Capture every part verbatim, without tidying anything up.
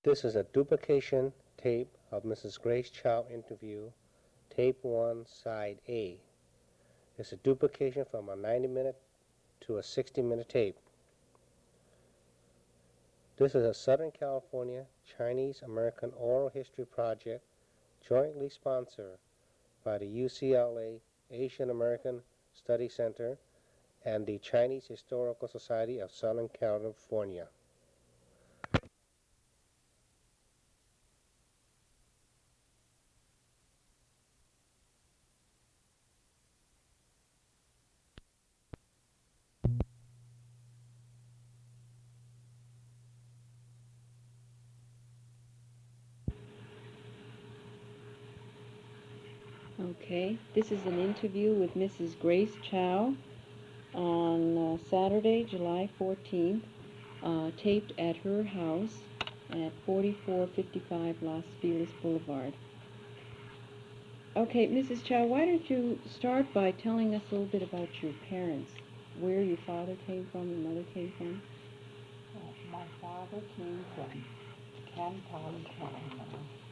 This is a duplication tape of Missus Grace Chow interview, tape one, side A. It's a duplication from a ninety minute to a sixty minute tape. This is a Southern California Chinese-American oral history project jointly sponsored by the U C L A Asian American Study Center and the Chinese Historical Society of Southern California. Okay, this is an interview with Missus Grace Chow on uh, Saturday, July fourteenth, uh, taped at her house at forty-four fifty-five Los Feliz Boulevard. Okay, Missus Chow, why don't you start by telling us a little bit about your parents, where your father came from and mother came from? Uh, my father came from Canton, China.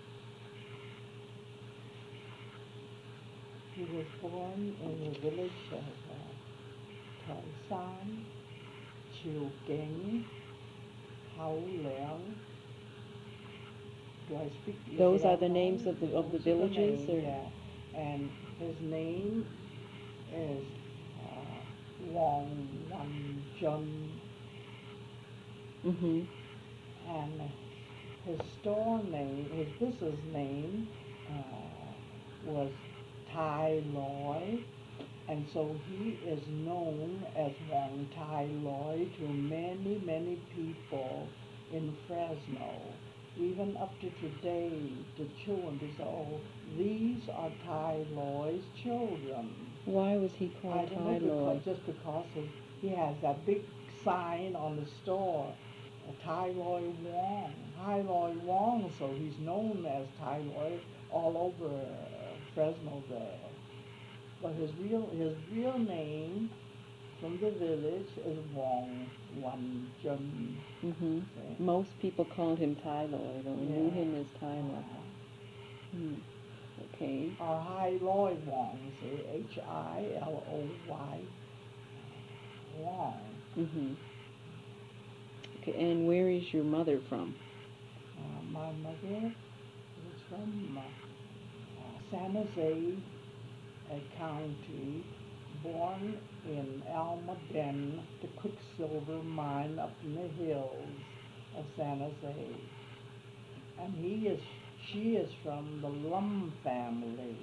He was born in the village of uh, Taisan, Chiugeng, Haoliang. Do I speak? Those are the names of the of the villages, or? Yeah. And his name is uh, Wang Wanjun. Mm-hmm. And his store name, his business name, uh, was Tai Loi, and so he is known as Wang Tai Loi to many, many people in Fresno. Even up to today, the children say, oh, these are Tai Loi's children. Why was he called Tai Loi? Just because of, he has that big sign on the store, Tai Loi Wong, Tai Loi Wong, so he's known as Tai Loi all over uh, Fresno there. But his real his real name from the village is Wong Wan Jun. Mm-hmm. Most people called him Tai Loi, though, yeah. Knew him as Tai Loi. Uh-huh. Hmm. Okay. Or Hai Loi Wong, see, H I L O Y Wong. Mm-hmm. Okay, and where is your mother from? Uh, my mother is from uh, uh, San Jose uh, County, born in Almaden, the quicksilver mine up in the hills of San Jose. And he is, she is from the Lum family.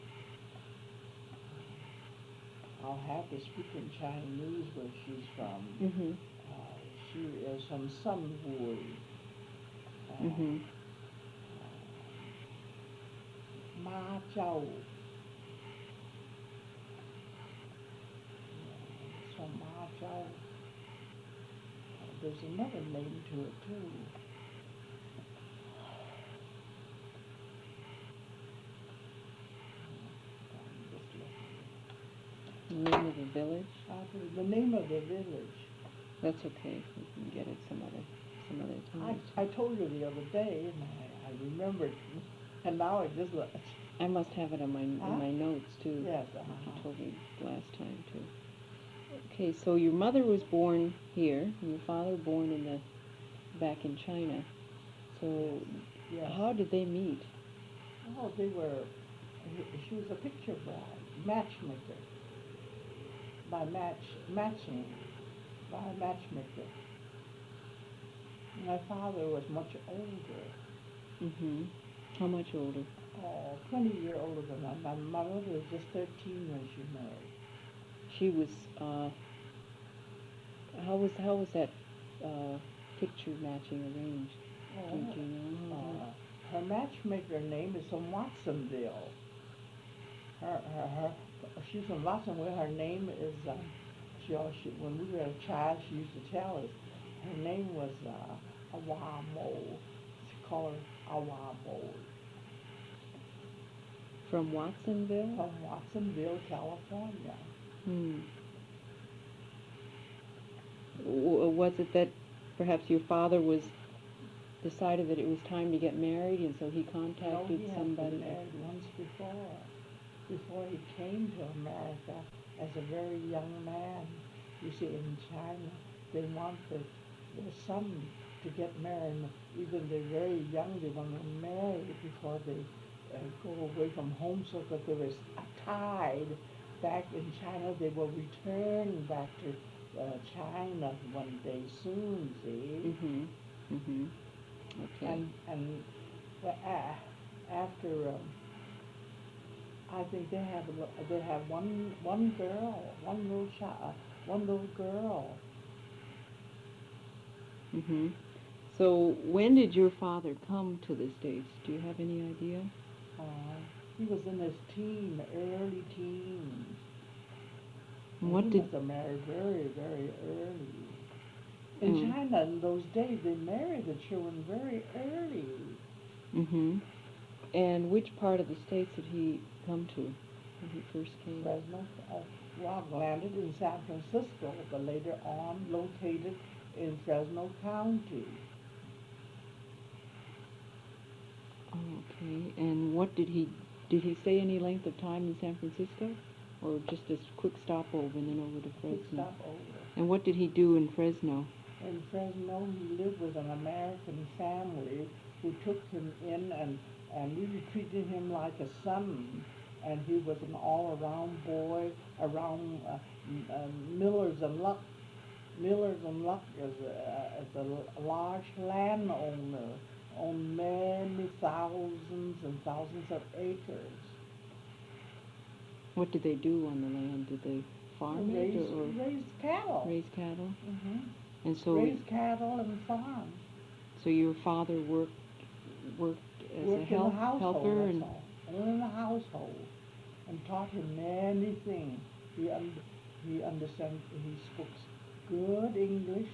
I'll have to speak in Chinese where she's from. Mm-hmm. She is from Sunwood. Uh, mm-hmm. uh, Ma Zhao. It's from Ma Zhao. Uh, there's another name to it too. The name of the village? Uh, the name of the village. That's okay. We can get it some other, some other time. I, I told you the other day, and I, I remembered, and now it just. I must have it on my huh? in my notes too. Yes, uh-huh. You told me last time too. Okay, so your mother was born here, and your father born in the back in China. So, yes. How did they meet? Oh, they were. She was a picture bride, matchmaker. By match matching. By a matchmaker. My father was much older. Mm-hmm. How much older? Oh, twenty years older than my mother. My mother was just thirteen when she married. She was, uh, how was, how was that uh, picture matching arranged? Oh, Did you know? Uh, her matchmaker name is from Watsonville. Her, her, her, she's from Watsonville. Her name is, uh, She, she, when we were a child, she used to tell us her name was uh, Awamo. She called her Awamo. From Watsonville? From Watsonville, California. Hmm. W- was it that perhaps your father was decided that it was time to get married, and so he No, contacted he had somebody. been married once before, before he came to America as a very young man. You see, in China, they want the, their son to get married. Even they're very young, they want to marry before they uh, go away from home, so that there is a tide. Back in China, they will return back to uh, China one day soon, see? Mhm. Mhm. Okay. And, and the, uh, after, um, I think they have, a lo- they have one, one girl, one little child, one little girl. Mhm. So when did your father come to the States? Do you have any idea? Uh, he was in his teen, early teens. And And what he did must have married very, very early. In Mm. China, in those days, they married the children very early. Mhm. And which part of the States did he come to when he first came? Fresno, uh, well, landed in San Francisco, but later on located in Fresno County. Oh, okay. And what did he did he stay any length of time in San Francisco, or just a quick stopover and then over to Quick Fresno? stopover. And what did he do in Fresno? In Fresno, he lived with an American family who took him in and, and really treated him like a son. And he was an all-around boy around uh, m- uh, Miller's and Luck. Miller's and Luck is a, is a l- large landowner, owned many thousands and thousands of acres. What did they do on the land? Did they farm it Raised, or, or raised cattle. raise cattle? hmm And so Raised cattle and farm. so your father worked worked as Worked a in the help, household, helper that's and all. Only in the household. And taught him many things. He, un- he understand, he spoke good English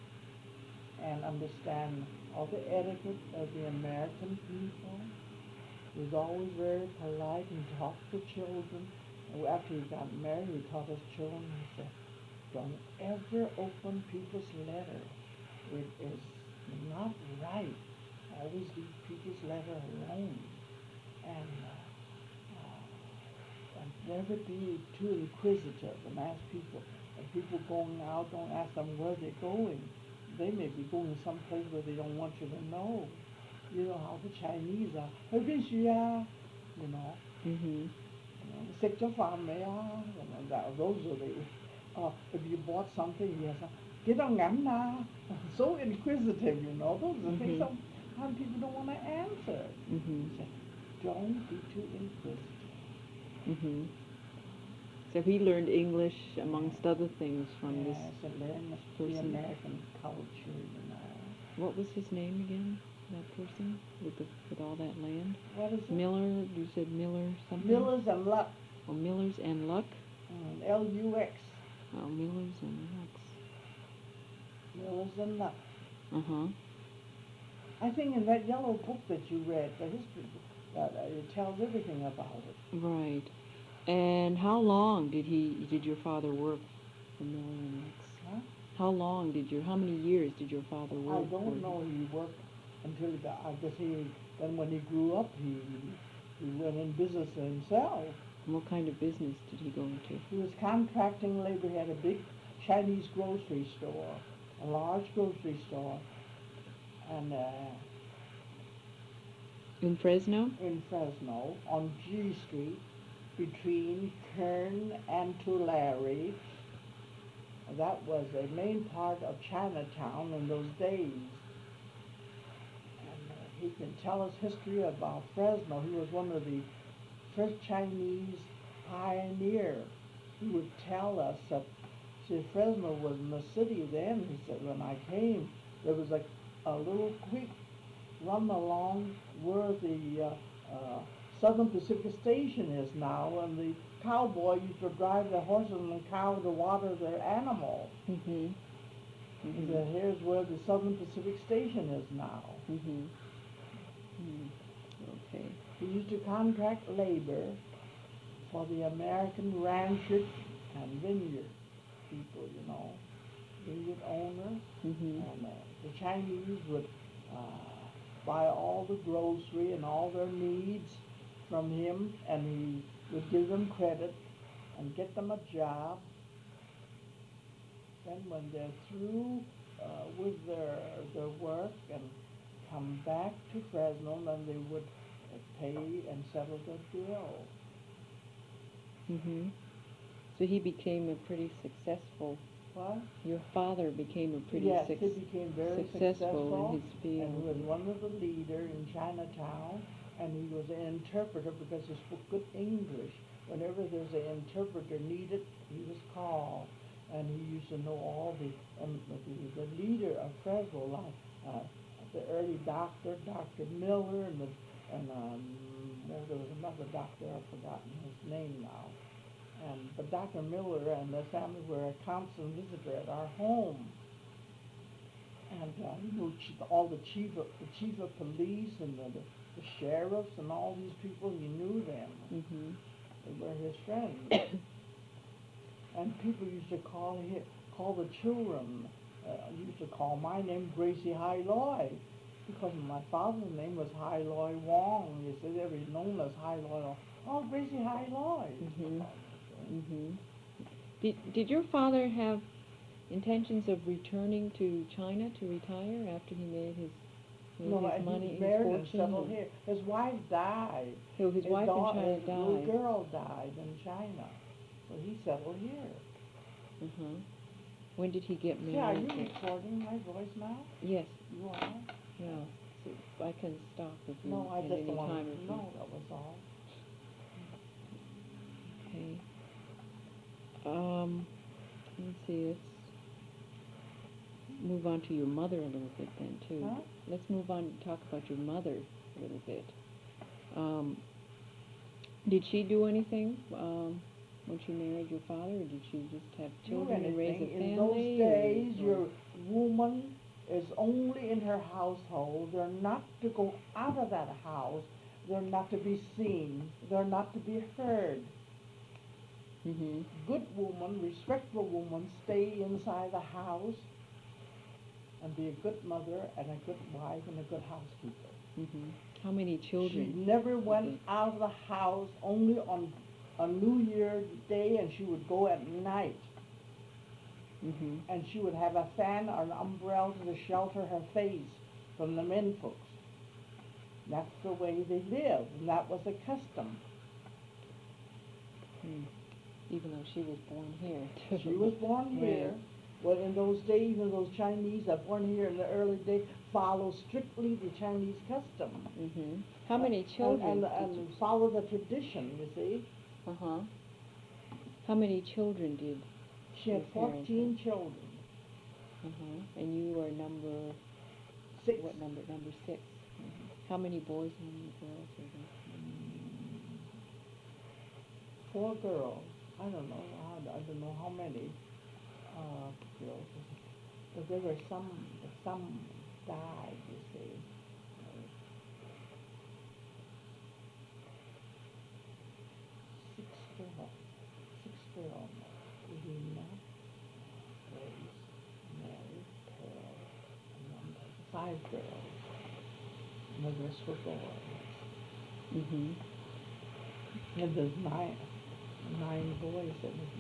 and understand all the etiquette of the American people. He was always very polite and talked to children. And after he got married, he taught his children, he said, don't ever open people's letter. It is not right. Always leave people's letter alone. And uh, uh, and never be too inquisitive and ask people. And people going out, don't ask them where they're going. They may be going someplace where they don't want you to know. You know how the Chinese are. 去邊處啊? You know. Mhm. 食咗飯未啊? You know, that, those are the, uh, if you bought something, yes, uh, 幾多銀啊? So inquisitive, you know. Those are the things Mhm. sometimes people don't want to answer. Mhm. Say, don't be too inquisitive. Mhm. So he learned English amongst other things from this. Yes, and learn the person. American culture, you know. What was his name again? That person with the with all that land? What is it? Miller. You said Miller something. Millers and Luck. Oh, Millers and Luck. Mm, L U X. Oh, Millers and Lucks. Millers and Luck. Uh huh. I think in that yellow book that you read, the history, uh, it tells everything about it. Right. And how long did he did your father work for Miller and Lucks? Huh? How long did your how many years did your father I work? don't for know. He worked until he got, I guess he, then when he grew up, he, he went in business himself. And what kind of business did he go into? He was contracting labor. He had a big Chinese grocery store, a large grocery store, and uh, In Fresno? in Fresno on G Street between Kern and Tulare. That was a main part of Chinatown in those days. And uh, he can tell us history about Fresno. He was one of the first Chinese pioneers. He would tell us that, see, Fresno was in the city then. He said, when I came, there was a, a little creek run along where the uh, uh, Southern Pacific Station is now, and the cowboy used to drive the horses and the cow to water their animals. Mm-hmm. He Mm-hmm. said, here's where the Southern Pacific Station is now. Mm-hmm. Mm. Okay. He used to contract labor for the American rancher and vineyard people, you know, vineyard owners. Mm-hmm. And uh, the Chinese would uh, buy all the grocery and all their needs from him, and he would give them credit and get them a job. Then when they're through uh, with their, their work and come back to Fresno, then they would uh, pay and settle their bill. Mhm. So he became a pretty successful. What? Your father became a pretty yes, suc- he became very successful in his and field. he was one of the leader in Chinatown, and he was an interpreter because he spoke good English. Whenever there's an interpreter needed, he was called, and he used to know all the um, the, the leader of Fresno, like uh, the early doctor, Doctor Miller, and the and um, well, there was another doctor, I've forgotten his name now. And but Doctor Miller and the family were a constant visitor at our home. And uh, he knew ch- all the chief of the chief of police and the, the, the sheriffs and all these people. He knew them. Mhm. They were his friends. And people used to call him, call the children. Uh, used to call my name Gracie Hai Loi, because my father's name was Hai Loi Wong. You see, they were known as Hai Loi. Oh, Gracie Hai Loi. Mhm. Mhm. Did Did your father have intentions of returning to China to retire after he made his, you know, No, his and money, he was his married and fortune? settled and- here. His wife died. So his, wife in daugh- China his little died. girl died in China, so he settled here. Uh-huh. When did he get married? Yeah, are you recording my voice now? Yes. You are? Yeah. So I can stop if you No, I at just any wanted time. to if you- know, that was all. Okay. Um, let's see, let's move on to your mother a little bit then, too. Huh? Let's move on and talk about your mother a little bit. Um, did she do anything um, when she married your father, or did she just have Do children and raise a anything. family? In those or- days, or- your woman is only in her household. They're not to go out of that house. They're not to be seen. They're not to be heard. Mhm. Good woman, respectful woman, stay inside the house and be a good mother and a good wife and a good housekeeper. Mhm. How many She children? never went Okay. out of the house, only on on New Year Day, and she would go at night. Mhm. And she would have a fan or an umbrella to shelter her face from the men folks. That's the way they lived, and that was the custom. Hmm. Even though she was born here. She was born here. Right. Well, in those days, even those Chinese that born here in the early days follow strictly the Chinese custom. Mhm. How many children? And, and, did and follow the tradition, you see. Uh huh. How many children did? She had Your parents fourteen had- children. Uh huh. And you were number Six. what number? Number six. Mhm. How many boys and how many girls were there? Four girls. I don't know. I, I don't know how many uh, girls. But there were some. Some died. You see. Six girls. Six girls. Lena, Grace, Mary, Pearl, and one boy. Five girls. And the rest were boys. Mhm. And there's nine. Nine boys in it.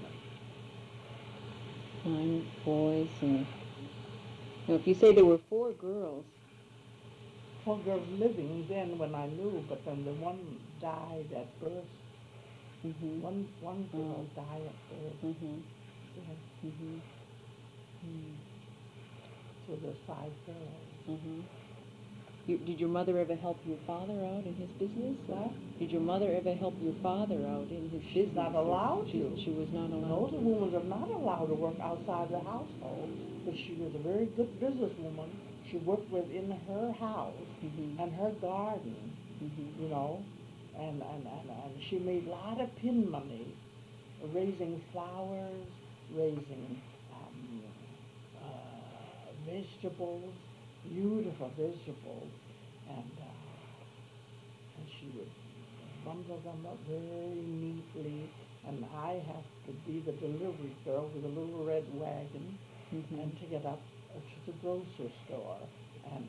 Nine boys and. Now, if you say there were four girls. Four girls living then when I knew, but then the one died at birth. Mhm. One one girl Oh. died at birth. Mhm. Yeah. Mhm. Mhm. So there's five girls. Mhm. You, did your mother ever help your father out in his business? What? Did your mother ever help your father out in his She's business? not or- allowed she, to. She was not No, allowed the to. women are not allowed to work outside the household, but she was a very good businesswoman. She worked within her house Mhm. and her garden, Mhm. you know, and, and, and, and she made a lot of pin money, raising flowers, raising um, uh, vegetables, beautiful vegetables, and, uh, and she would bundle them up very neatly, and I have to be the delivery girl with a little red wagon Mhm. and take it up to the grocery store and uh,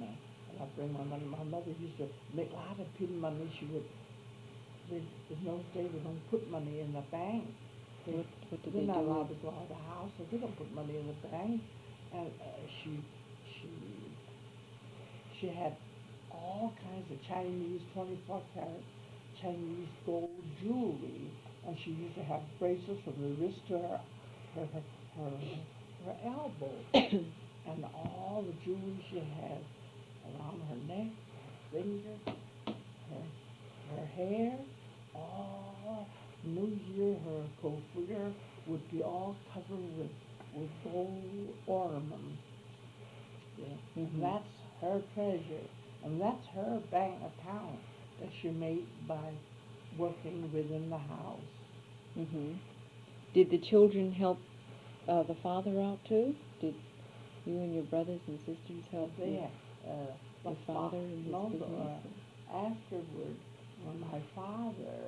And I bring my money. My mother used to make a lot of pin money. She would, they, in those days, they don't put money in the bank. They, What, what did they're they not do? allowed to go out of the house, so they don't put money in the bank. And uh, she, she, she had all kinds of Chinese twenty-four karat Chinese gold jewelry, and she used to have bracelets from the wrist to her, her, her, her, her elbow, and all the jewelry she had around her neck, her finger, her, her hair, all New Year, her coiffure would be all covered with, with gold ornaments. Yeah. Mhm. And that's her treasure, and that's her bank account that she made by working within the house. hmm Did the children help uh, the father out too? Did you and your brothers and sisters help They your, had, uh, your the father in his no, the, business? uh, afterward, when my father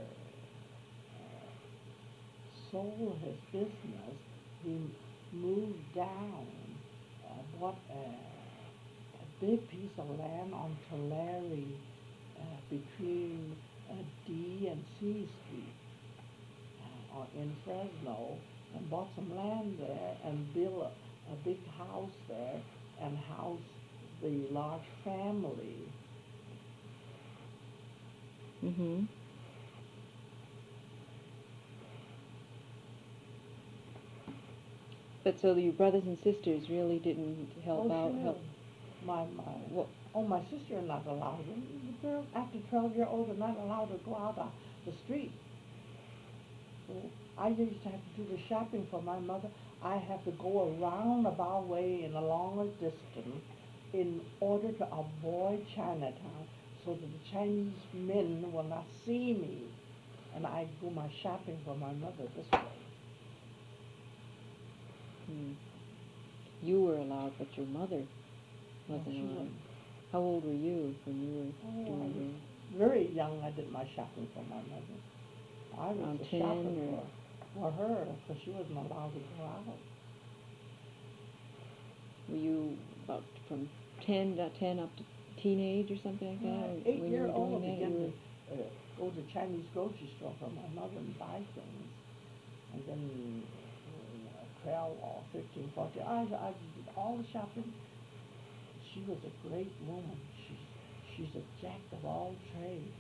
uh, sold his business, he moved down, uh, bought a, a big piece of land on Tulare uh, between uh, D and C Street uh, or in Fresno, and bought some land there and built a, a big house there and housed the large family. Mm-hmm. But so your brothers and sisters really didn't help oh, out? Sure. Help? My, my, What? oh, my sister are not allowed. The girls after twelve year old are not allowed to go out on the street. So I used to have to do the shopping for my mother. I have to go around about way in a longer distance in order to avoid Chinatown so that the Chinese men will not see me. And I do my shopping for my mother this way. Hmm. You were allowed, but your mother No, wasn't she allowed. wouldn't. How old were you when you were Oh, I doing was your... very young. I did my shopping for my mother. I was Around the ten shopper or- for, for her because she wasn't allowed to go out. Were you about from ten, to ten up to teenage or something like that? Uh, Or eight when year you were old doing that, began you to were... uh, go to Chinese grocery store for my mother and buy things. And then uh, twelve or fifteen, fourteen, I, I did all the shopping. She was a great woman. She's, she's a jack of all trades.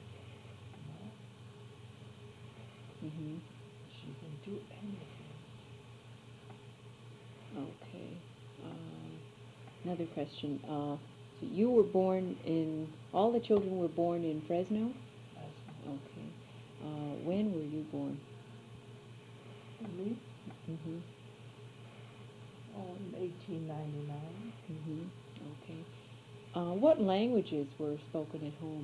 You know? Mm-hmm. She can do anything. Okay. Um, another question. Uh, so you were born in, all the children were born in Fresno? That's Okay. Uh, when were you born? me. Mm-hmm. Oh, in eighteen ninety-nine. Mm-hmm. Okay. Uh, what languages were spoken at home?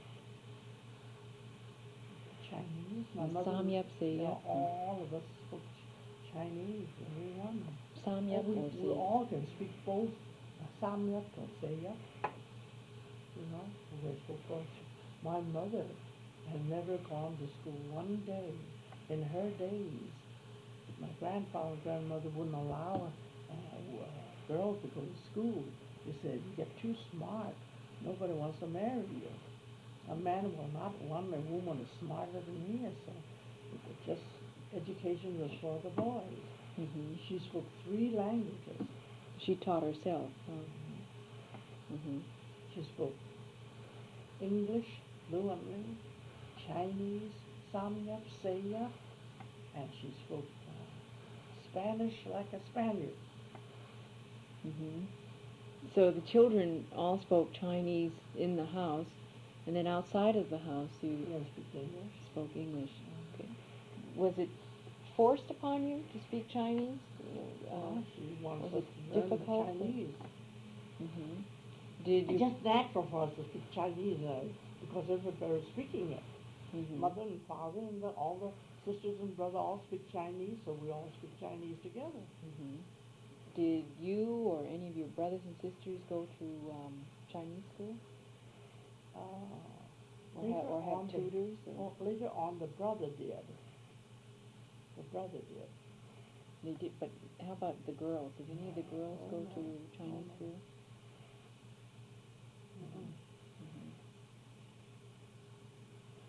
Chinese. My And mother. Samyap You Sayap. know, all of us spoke Ch- Chinese, everyone. Samyap Oh, we, or we Sayap? all can speak both Samyuk and Sayuk. You know, we spoke both. My mother had never gone to school one day in her days. My grandfather and grandmother wouldn't allow a uh, girl to go to school. They said, you get too smart. Nobody wants to marry you. A man will not want a woman as smarter than he is. So it was just education was for the boys. Mm-hmm. She spoke three languages. She taught herself. Huh? Mm-hmm. She spoke English fluently, Chinese, Samyap, Sayap, and she spoke uh, Spanish like a Spaniard. Mm-hmm. So the children all spoke Chinese in the house, and then outside of the house you She didn't speak English. spoke English. Okay. Was it forced upon you to speak Chinese? Uh, Oh, she wants was us it to learn the difficult for- Chinese. mm-hmm. Did you? It's just natural for us to speak Chinese uh, because everybody was speaking it. Mm-hmm. Mother and father and the, all the sisters and brother all speak Chinese, so we all speak Chinese together. Mm-hmm. Did you or any of your brothers and sisters go to um, Chinese school? Uh, Or, later ha- or have on the- tutors? Or? Well, later on, the brother did. The brother did. They did, but how about the girls? Did any of the girls Oh, go no. to Chinese Oh, no. school? Mhm.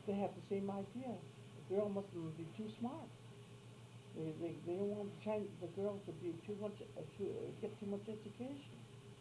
they have the same idea. The girl must be too smart. They, they, they don't want the, Chinese, the girl to be too much, uh, to uh, get too much education.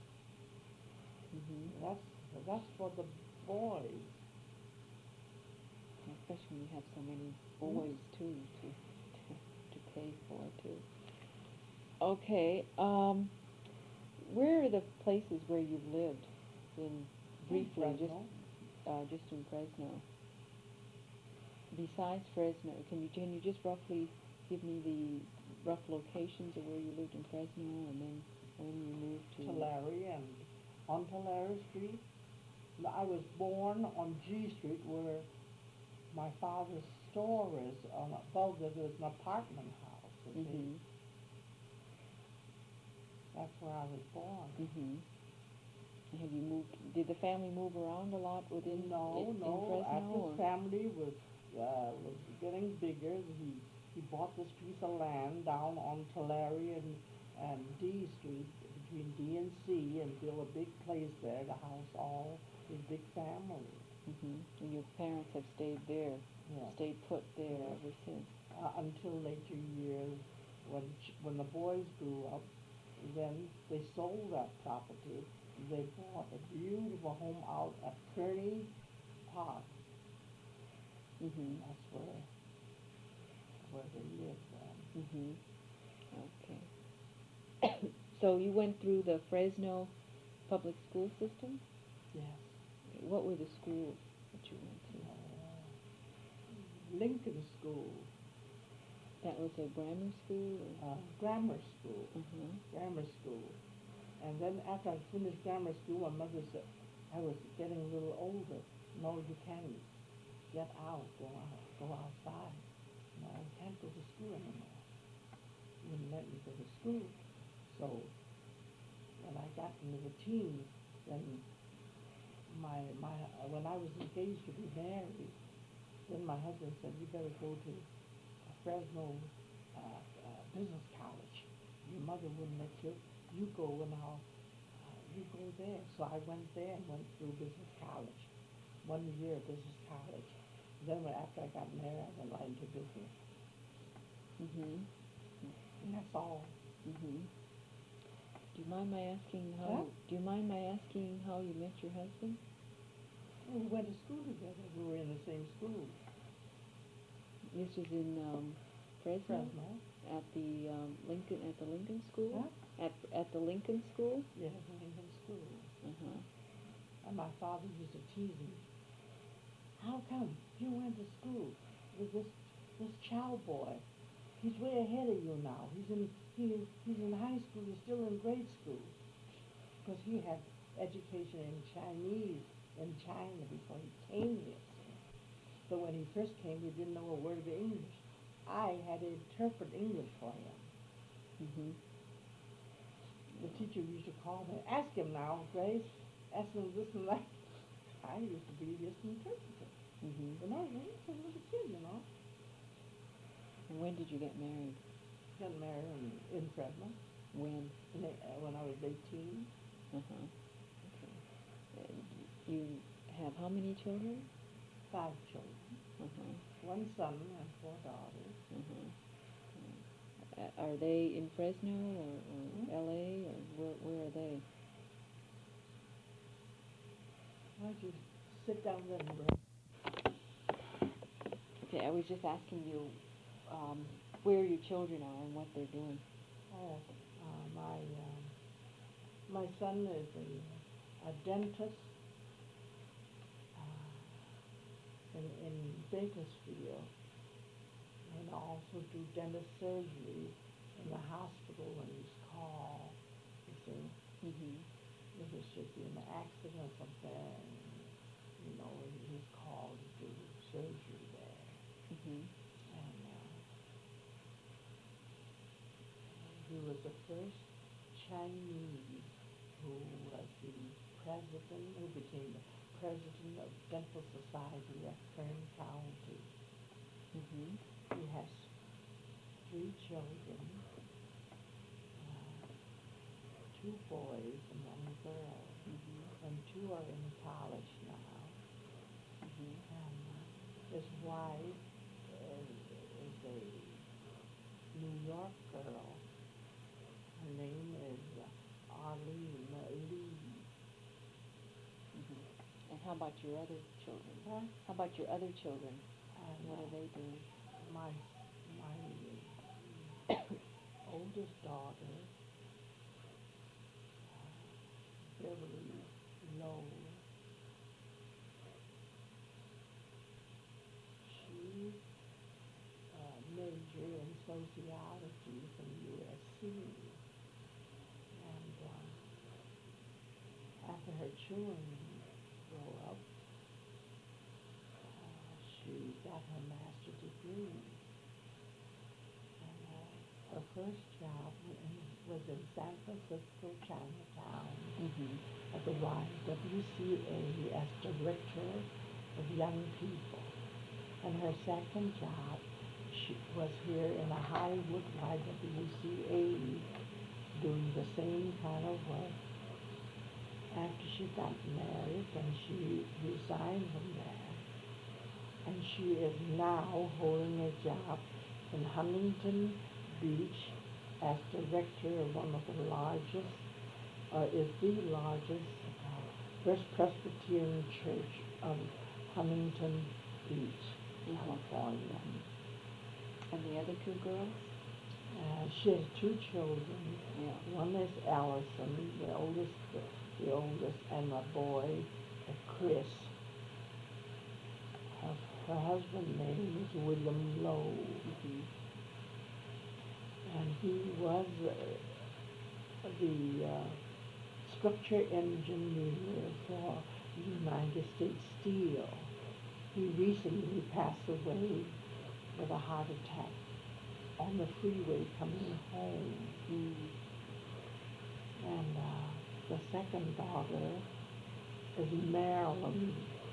Mhm. That's that's for the boys. Especially when you have so many boys too to to, to pay for too. Okay. Um, where are the places where you've lived? In briefly, just Fresno. uh, just in Fresno. Besides Fresno, can you can you just roughly give me the rough locations of where you lived in Fresno, and then when you moved to? Tulare and on Tulare Street. No, I was born on G Street where my father's store is. On above it is an apartment house. You see. Mhm. That's where I was born. Mhm. Have you moved? Did the family move around a lot within No, in, no. in Fresno? After Or? his family was uh, was getting bigger, he he bought this piece of land down on Tulare and and D Street between D and C and built a big place there to house all his big family. Mhm. And your parents have stayed there, Yeah. stayed put there Yeah. ever since. Uh, until later years, when ch- when the boys grew up, then they sold that property. They bought a beautiful home out at Kearney Park. Mhm. That's where where they lived then. Mhm. Okay. So you went through the Fresno public school system? Yes. What were the schools that you went to? Uh, Lincoln School, That was a grammar school? Or? uh, grammar school, Uh-huh. grammar school. And then after I finished grammar school, my mother said I was getting a little older. No, you can't get out, go out, go outside. No, I can't go to school anymore. You wouldn't let me go to school. So when I got into the teens, then my my uh, when I was engaged to be married, then my husband said you better go to a Fresno uh, uh, Business College. Your mother wouldn't let you. You go and I'll uh, you go there. So I went there and went through business college, one year of business college. Then when, after I got married, I went right into business, Mhm. and that's all. Mhm. Do you mind my asking how? Huh? You, do you mind my asking how you met your husband? We went to school together. We were in the same school, This was in um, Fresno, Fresno. at the um, Lincoln at the Lincoln School. Huh? At at the Lincoln School. Yeah, the Lincoln School. Uh huh. And my father used to tease me. How come you went to school with this this child boy? He's way ahead of you now. He's in he, he's in high school. You're still in grade school. Because he had education in Chinese in China before he came here. So when he first came, he didn't know a word of English. I had to interpret English for him. Mhm. The teacher used to call me, ask him now, Grace, ask him this and that. I used to be his interpreter. Mhm. When I was a little little kid, you know. And when did you get married? Got married in, in Fresno When? in, uh, when I was eighteen. Uh huh. Okay. And you have how many children? Five children. Uh huh. One son and four daughters. Uh huh. Are they in Fresno or, or Hmm? L A or where where are they? Why don't you sit down there and rest? Okay, I was just asking you um, where your children are and what they're doing. Oh, uh, my um, my son is a, a dentist uh, in, in Bakersfield, and also do dentist surgery in the hospital when he's called. You see, Mhm. if there should be an accident or something, you know, he's called to do surgery there. Mhm. And uh, he was the first Chinese who was the president, who became the president of Dental Society of Kern County. Mhm. He has three children, uh, two boys and one girl, Mhm. and two are in college now. Mhm. And uh, His wife is, is a New York girl. Her name is Arlene Lee. Mm-hmm. And how about your other children? Huh? How about your other children? And What uh, are they doing? my my oldest daughter, uh, Beverly Lowe, she uh, majored in sociology from U S C, and uh, after her children grow up, uh, she got her master's degree. And uh, her first job in, was in San Francisco, Chinatown, Mm-hmm. at the Y W C A as director of young people. And her second job she was here in a Hollywood Y W C A doing the same kind of work. After she got married, and she resigned from there, and she is now holding a job in Huntington Beach as director of one of the largest, uh, is the largest uh, First Presbyterian Church of Huntington Beach, Mhm. California. And the other two girls? Uh, she has two children. Yeah. One is Allison, the oldest, the oldest, and a boy, uh, Chris. Her, her husband's name is William Lowe, Mm-hmm. and he was uh, the uh, structure engineer for United States Steel. He recently passed away with a heart attack on the freeway coming home. Mm. And uh, the second daughter is Marilyn.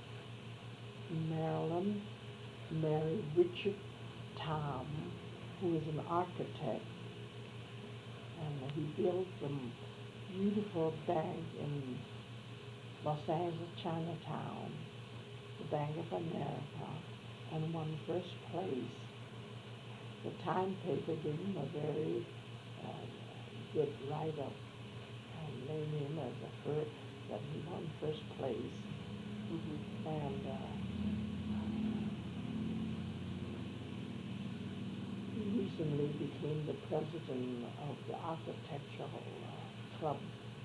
Marilyn married Richard Tom, who is an architect, and he built a beautiful bank in Los Angeles, Chinatown, the Bank of America, and won first place. The Time paper gave him a very uh, good write-up and named him as the first, that he won first place. Mm-hmm. And uh, he recently became the president of the architectural uh, club.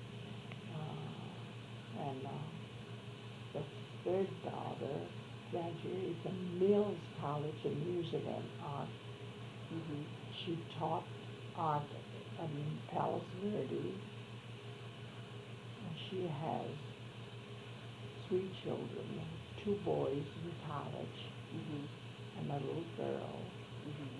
Uh, and uh, the third daughter graduated from Mills College of Music and Art. Mm-hmm. She taught art in Palos Verdes, and she has three children, two boys in college, Mm-hmm. and a little girl. Mm-hmm.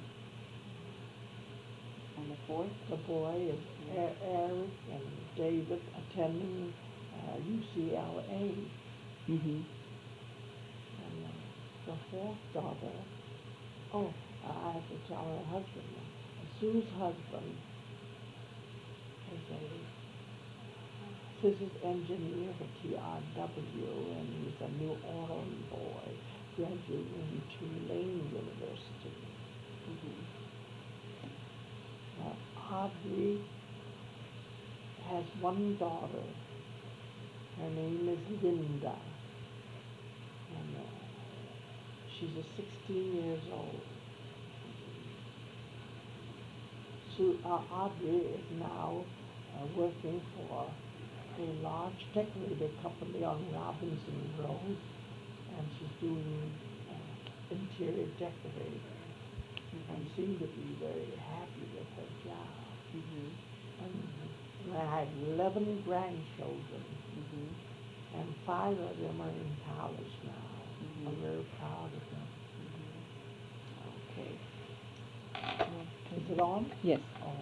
And the fourth? The boy is E- Eric and David attending uh, U C L A. Mm-hmm. And uh, the fourth daughter, oh, I have to tell her husband. Sue's husband is a physics engineer for T R W, and he's a New Orleans boy, graduating from Tulane University. Mm-hmm. Uh, Audrey has one daughter. Her name is Linda, and uh, she's a sixteen years old. Sue, uh, Audrey is now uh, working for a large decorator company on Robinson Road, and she's doing uh, interior decorating, Mm-hmm. and seemed to be very happy with her job. Mm-hmm. And I have eleven grandchildren, Mm-hmm. and five of them are in college now. Mm-hmm. I'm very proud of them. Okay. Is it on? Yes. Oh.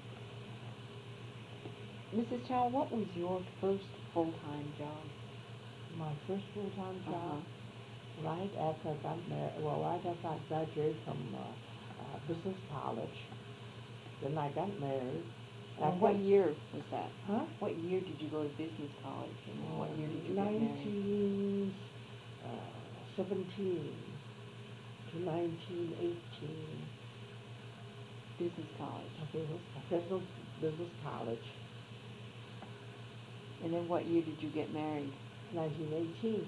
Missus Chow, what was your first full-time job? My first full-time job, Uh-huh. right after I got married, well, right after I graduated from uh, uh, business college, then I got married. And After- what year was that? Huh? What year did you go to business college, and what year did you get married? Nineteen uh, seventeen. to nineteen eighteen. Business college. Business, business, business college, And then what year did you get married? nineteen eighteen.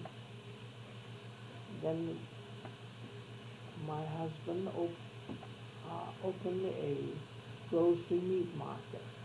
Then my husband op- uh, opened a grocery meat market.